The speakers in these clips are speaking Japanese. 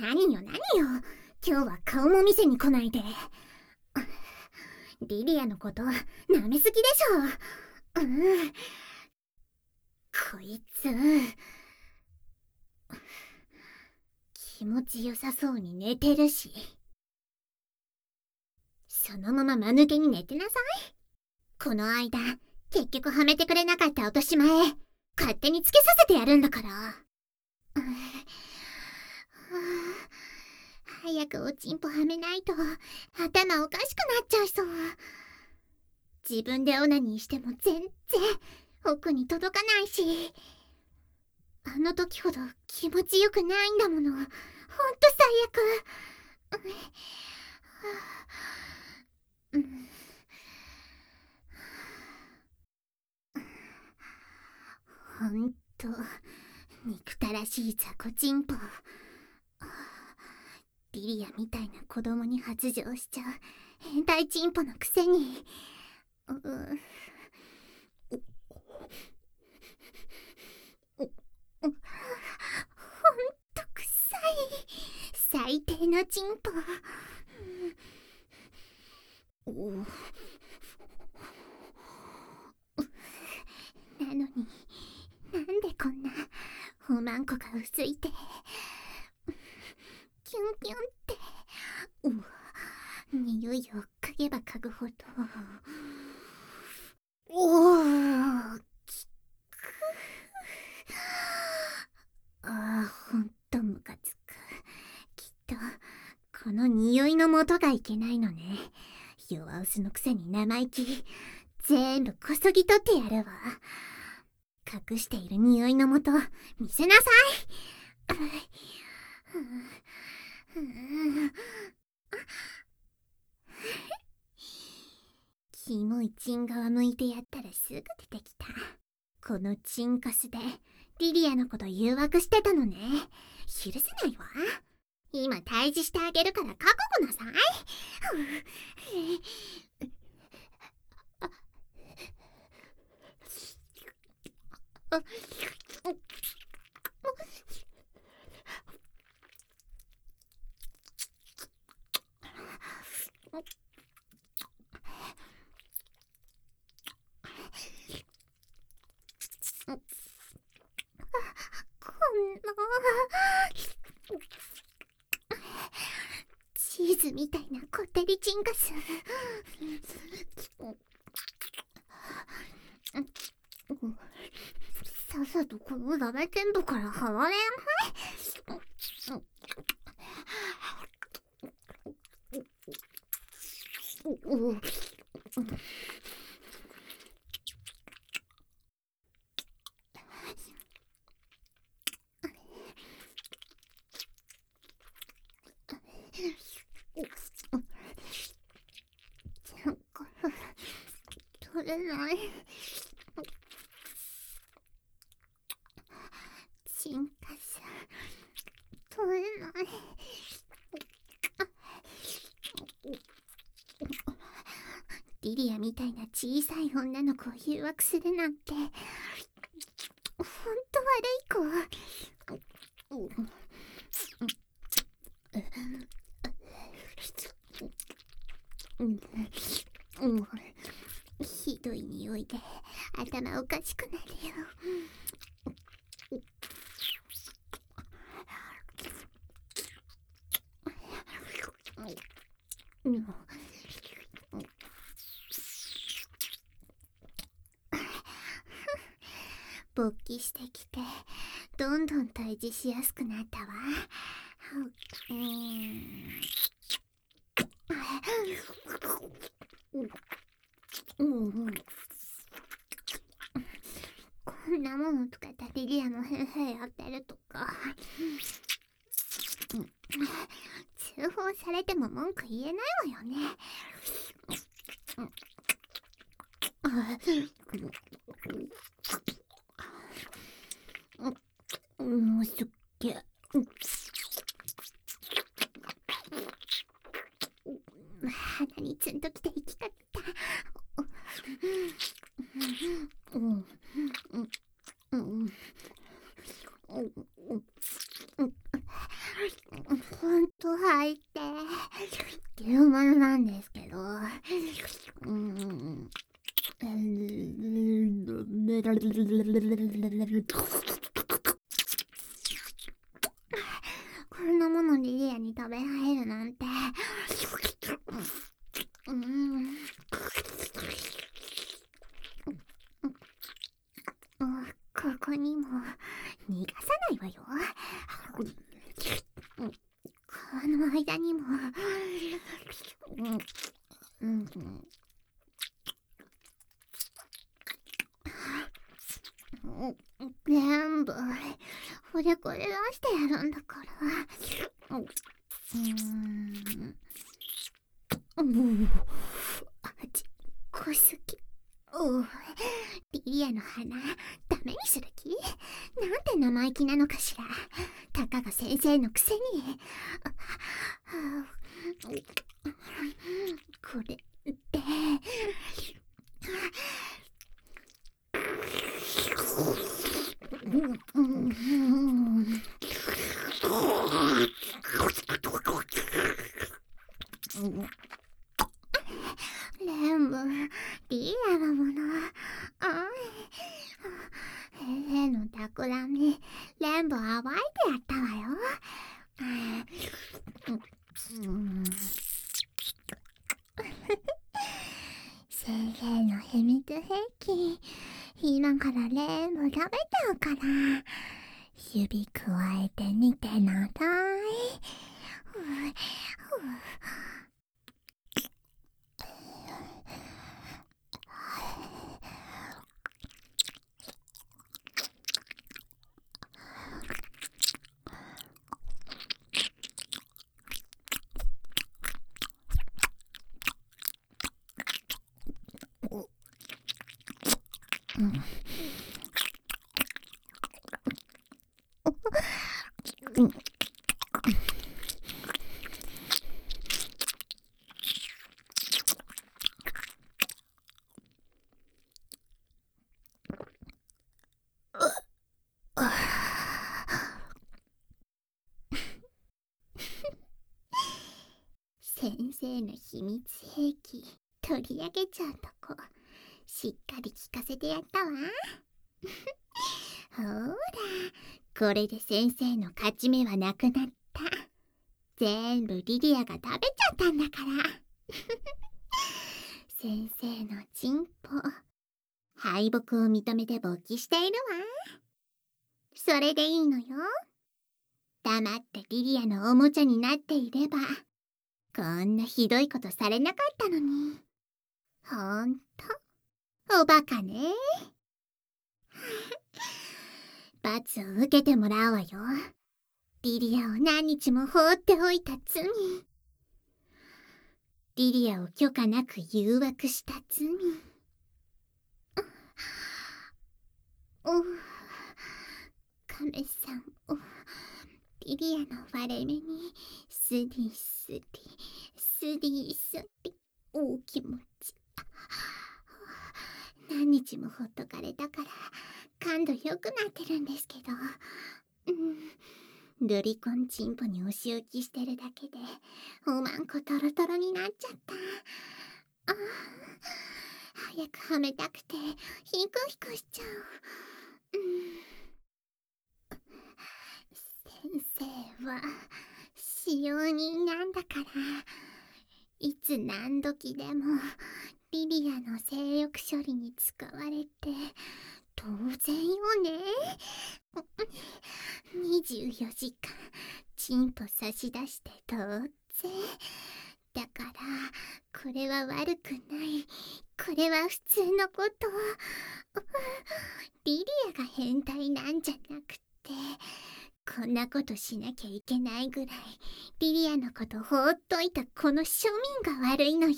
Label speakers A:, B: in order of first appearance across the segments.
A: 何よ何よ、今日は顔も見せに来ないで。リリアのこと舐めすぎでしょ。こいつ気持ちよさそうに寝てるし、そのまま間抜けに寝てなさい。この間結局はめてくれなかった落とし前勝手につけさせてやるんだから。早くおちんぽはめないと頭おかしくなっちゃいそう。自分でオナニーしても全然奥に届かないし、あの時ほど気持ちよくないんだもの。ほんと最悪。ほんと憎たらしい雑魚チンポ。リリアみたいな子供に発情しちゃう変態チンポのくせに。ほんと臭い最低なチンポ。なのになんでこんなおまんこが薄いてキュンキュンって。匂いを嗅げば嗅ぐほどきく。ほんとムカつく。きっとこの匂いの元がいけないのね。弱薄のくせに生意気。全部こそぎ取ってやるわ。隠している匂いの元見せなさい。キモいチン側向いてやったらすぐ出てきた。このチンカスでリリアのこと誘惑してたのね。許せないわ。今退治してあげるから覚悟なさい。こんなチーズみたいなこってりチンカス。さっさとこのラメテントから離れない。取れない。チンカス取れない。リリアみたいな小さい女の子を誘惑するなんてほんと悪い子。ひどい匂いで頭おかしくなるよ。勃起してきてどんどん退治しやすくなったわ。こんなもの使ったリリアの先生やってるとか通報されても文句言えないわよね。すっげえ。鼻にツンときて行きたかった。 と入って牛丸なんですけど、こんなものリリアに食べられるなんて。ここにも逃がさないわよ。この間にも。全部ほれこれ出してやるんだから。小すぎ。リリアの花ダメにする気？なんて生意気なのかしら。たかが先生のくせに。これってレンブ、リアのもの。先生の企み、レンブ暴いてやったわよ。先生の秘密兵器、今からレンブ食べちゃうから、指くわえてみてなさい。先生の秘密兵器取り上げちゃうとこしっかり聞かせてやったわ。ほら、これで先生の勝ち目はなくなった。全部リリアが食べちゃったんだから先生のチンポ敗北を認めて勃起しているわ。それでいいのよ。黙ってリリアのおもちゃになっていればこんなひどいことされなかったのに。ほんとおバカね。罰を受けてもらうわよ。リリアを何日も放っておいた罪。リリアを許可なく誘惑した罪。カメさんをリリアの割れ目にスディスディスディスディ大気持ち。何日もほっとかれたから感度良くなってるんですけど、ルリコンチンポにお仕置きしてるだけでおまんこトロトロになっちゃった。早くはめたくてヒクヒクしちゃう。先生は使用人なんだから、いつ何時でもリリアの性欲処理に使われて当然よね。24時間チンポ差し出して当然だから、これは悪くない、これは普通のこと。リリアが変態なんじゃなくて、こんなことしなきゃいけないぐらいリリアのこと放っといたこの庶民が悪いのよ。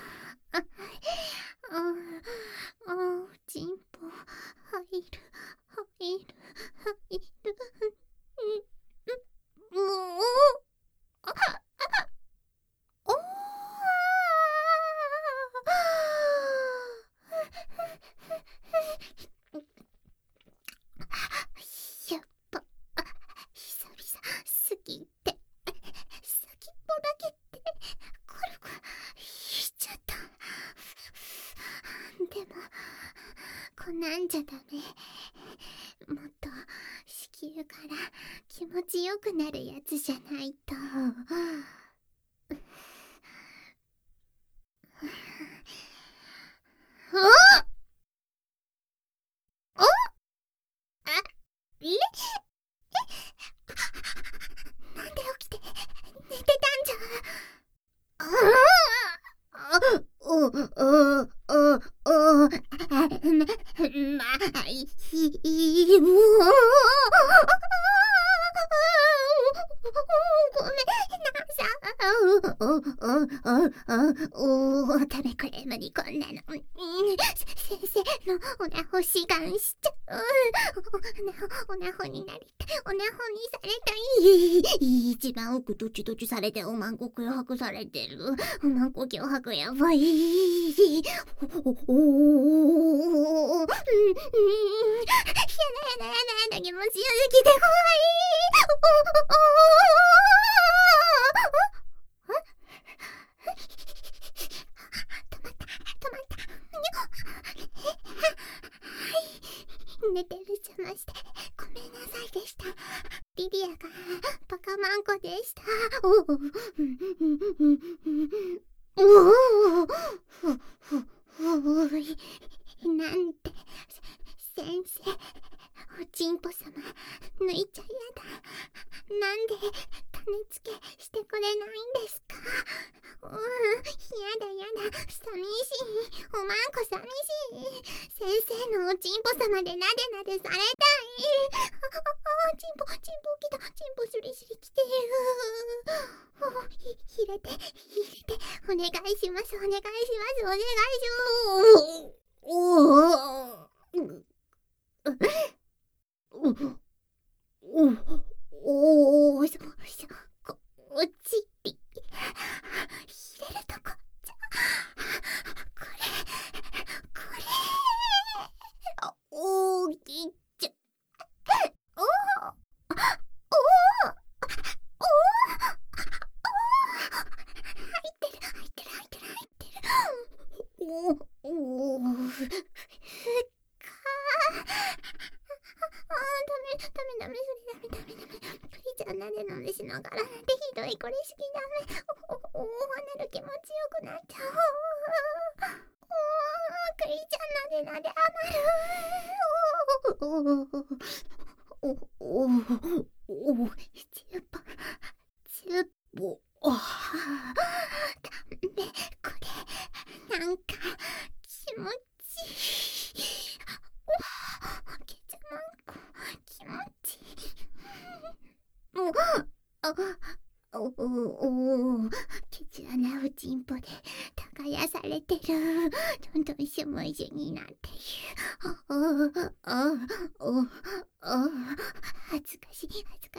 A: チンポ入る入る入る。もうやっぱ久々すぎてなんじゃダメ。もっと子宮から気持ちよくなるやつじゃないと。おおあえなんで起きて寝てたんじゃ。もうごめんなさい。食べクレームにこんなの。先生のおなほ志願しちゃう。おなほになりたい。おなほにされたい。一番奥どっちどっちされておまんこ脅迫されてる。おまんこ脅迫やばい。やだやだ気持ちよすぎて怖い。止まった。寝てる邪魔してごめんなさいでした。リリアがバカマンコでした。なんて先生、おちんぽさま抜いちゃやだ。なんで種付けしてくれないんですか。やだ寂しい。おまんこ寂しい。先生のおちんぽさまでなでなでされたい。ちんぽきた。ちんぽスリスリきてる。入れてお願いします。お願いしこっち入れるとこじゃ。これおーきっちゃ。おー入ってる。ダメ。クリちゃんなでなでしながらなんてひどい。これ好きダメ。なる気持ちよくなっちゃう。クリちゃんなで余る。チュッポダメ。これなんか気持ちいい。ケチャマンコ気持ちいい。ケチなおちんぽで耕されてる。どんどんスムーズになっている。恥ずかしい。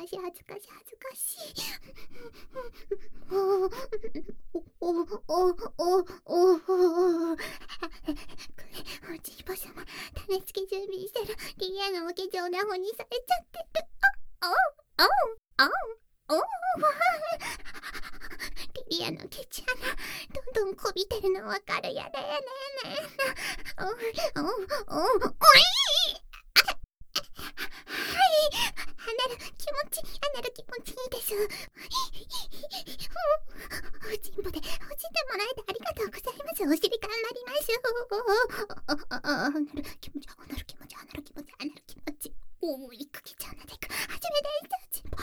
A: おちんぽさま種付け準備してる。リリアのおけちおなほにされちゃってる。リリアのケチ穴どんどんこびてるのわかる。やだアナル気持ちいいです。おちんぽで落ちてもらえてありがとうございます。お尻頑張ります。アナル気持ち。行くケチ穴で行く。初めてチンポ。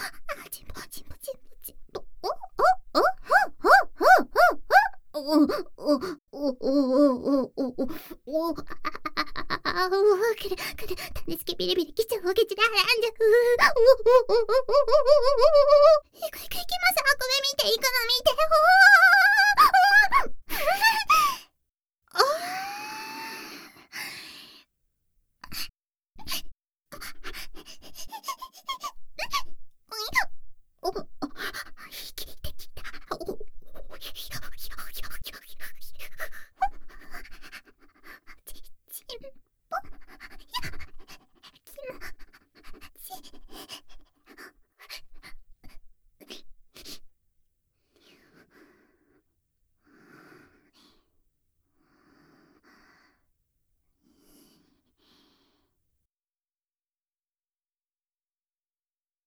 A: くる種付けビリビリきちゃう。ケチではらんじゃう。行きます。あくび見て行くの見て。